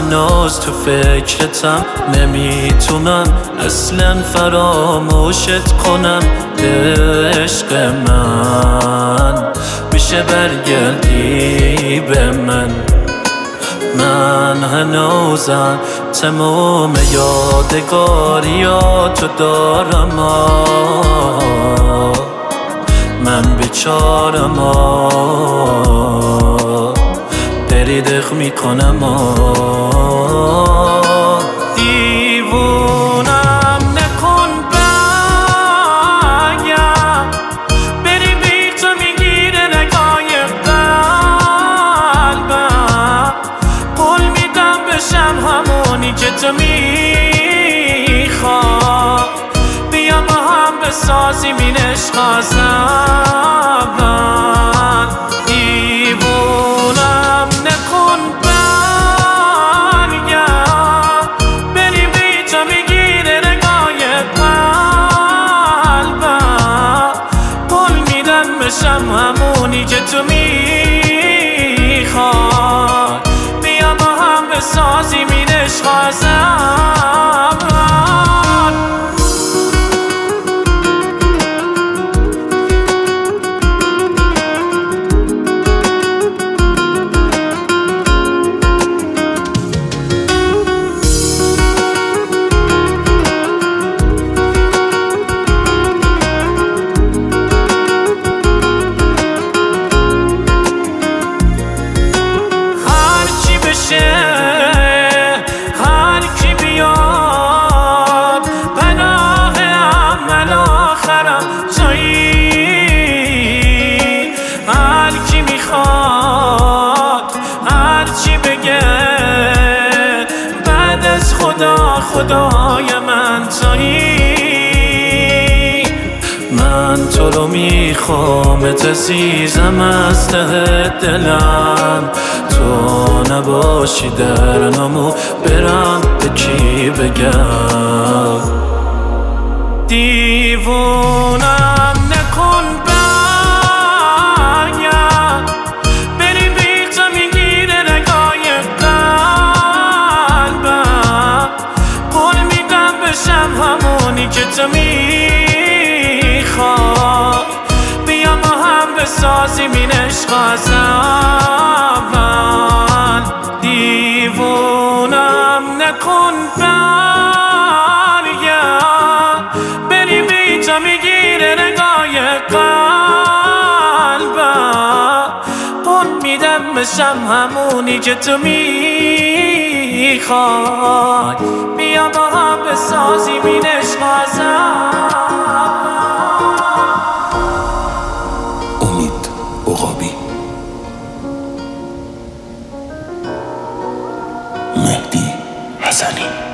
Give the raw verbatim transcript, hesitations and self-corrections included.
هنوز تو فکرتم، نمیتونم اصلا فراموشت کنم. عشق من میشه برگردی به من؟ من هنوزم تمام یادگاریاتو دارم. آه من بیچارم، آه دریدخ میکنم. آه دیوونم نکن بگم، بری بی تو میگیره نگاه قلبم. قول میدم بشم همونی که تو میخوای، بیا با هم بسازیم این عشق از اول. دیوونم نکن برگم، بری بی تو میگیره نگاه قلبم. قول میدم بشم همونی که تو میخوای، بیا با هم بسازیم این عشق از اول. هر کی بیاد پناه اول آخرم تویی. هر کی میخواد هر چی بگه بعد از خدا خدای من تویی. من تو رو میخوامت عزیزم از ته دلم، تو نباشی در نامو برم به کی بگم. دیوونم نکن برگم، بری بی تو میگیره نگاه قلبم. قول میدم بشم همونی که تو میخوای، بیا ما هم بسازیم این عشق از اول. دیوونم نکن برگم، بری بی تو میگیره نگاه قلبم. قول میدم بشم همونی که تو میخوای، بیا با هم بسازیم این عشق از اول. امید عقابی، مهدی حسنی.